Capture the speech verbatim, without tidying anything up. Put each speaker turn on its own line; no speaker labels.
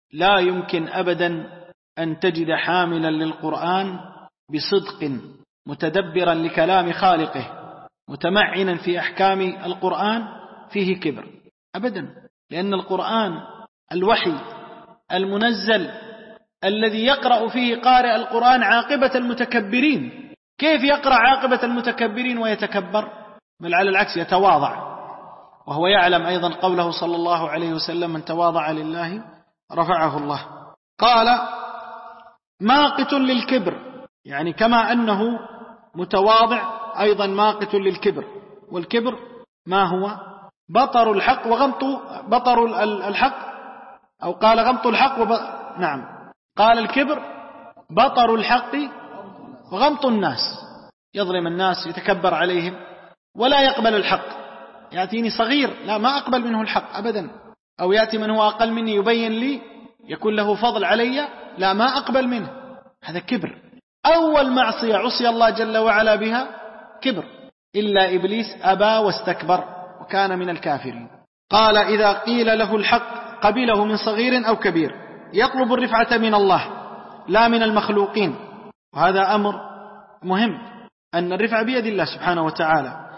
لا يمكن أبدا أن تجد حاملا للقرآن بصدق متدبرا لكلام خالقه متمعنا في أحكام القرآن فيه كبر أبدا، لأن القرآن الوحي المنزل الذي يقرأ فيه قارئ القرآن عاقبة المتكبرين. كيف يقرأ عاقبة المتكبرين ويتكبر؟ بل على العكس يتواضع، وهو يعلم أيضا قوله صلى الله عليه وسلم: من تواضع لله رفعه الله. قال: ماقت للكبر، يعني كما أنه متواضع أيضا ماقت للكبر. والكبر ما هو؟ بطر الحق وغمط بطر الحق، أو قال غمط الحق وب... نعم قال الكبر بطر الحق وغمط الناس، يظلم الناس يتكبر عليهم ولا يقبل الحق. يأتيني صغير لا ما أقبل منه الحق أبدا، أو يأتي من هو أقل مني يبين لي يكون له فضل علي، لا ما أقبل منه. هذا كبر. أول معصية عصي الله جل وعلا بها كبر، إلا إبليس أبى واستكبر وكان من الكافرين. قال: إذا قيل له الحق قبله من صغير أو كبير، يطلب الرفعة من الله لا من المخلوقين. وهذا أمر مهم، أن الرفعة بيد الله سبحانه وتعالى،